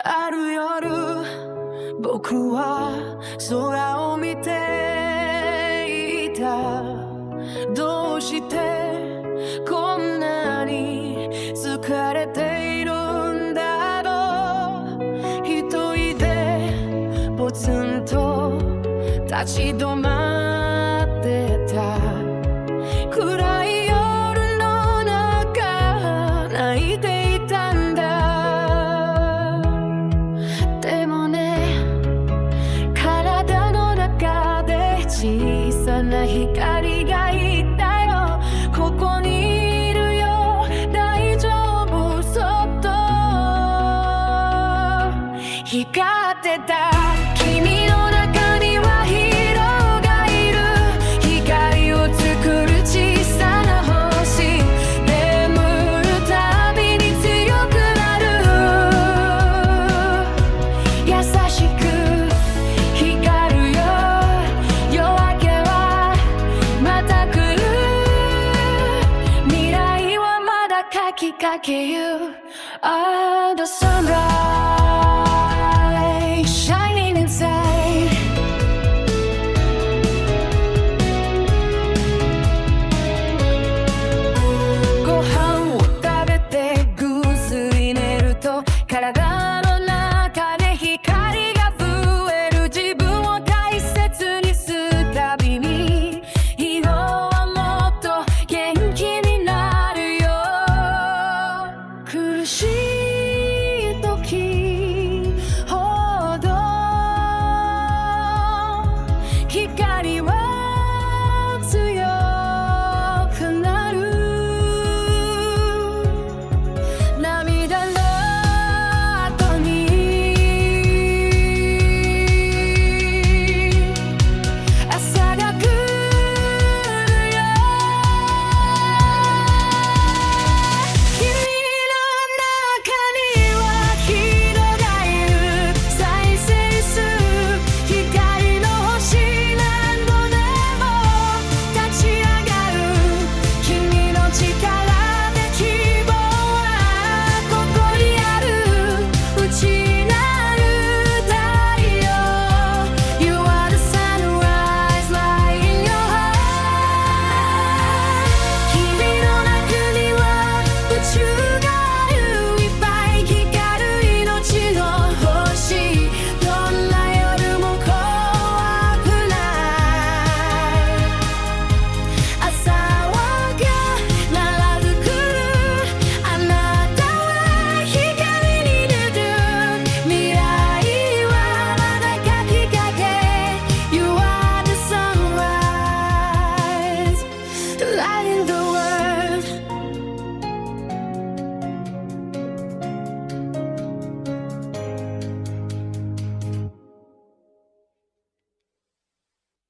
ある夜僕は空を見ていた。どうしてこんなに疲れているんだろう。一人でポツンと立ち止まってた。暗い夜の中泣いていたんだ。でもね、体の中で小さな光が言ったよ。ここにいるよ、大丈夫、そっと光ってた。君の中にはヒーローがいる。光を作る小さな星、眠るたびに強くなる。優しく光るよ、夜明けはまた来る。未来はまだ書きかけよう。Ah, the sunrise shining inside. ご飯を食べてぐっすり寝ると体